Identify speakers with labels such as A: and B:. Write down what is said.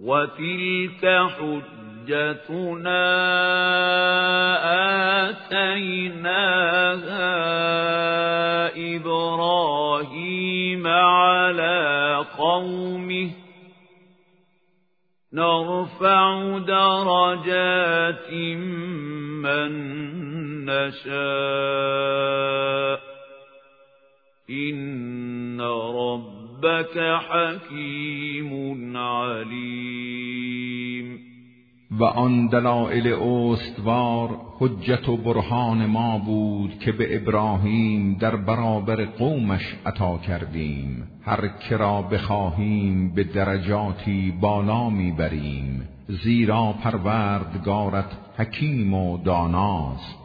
A: وَتِلْكَ حُجَّتُنَا آتَيْنَاهَا إِبْرَاهِيمَ عَلَى قَوْمِهِ نَرْفَعُ دَرَجَاتٍ مَّن نَّشَاءُ إِنَّ رَبَّكَ حَكِیمٌ عَلِیمٌ.
B: و آن دلائل استوار حجت و برهان ما بود که به ابراهیم در برابر قومش عطا کردیم. هر که را بخواهیم به درجاتی بالا میبریم، زیرا پروردگارت حکیم و داناست.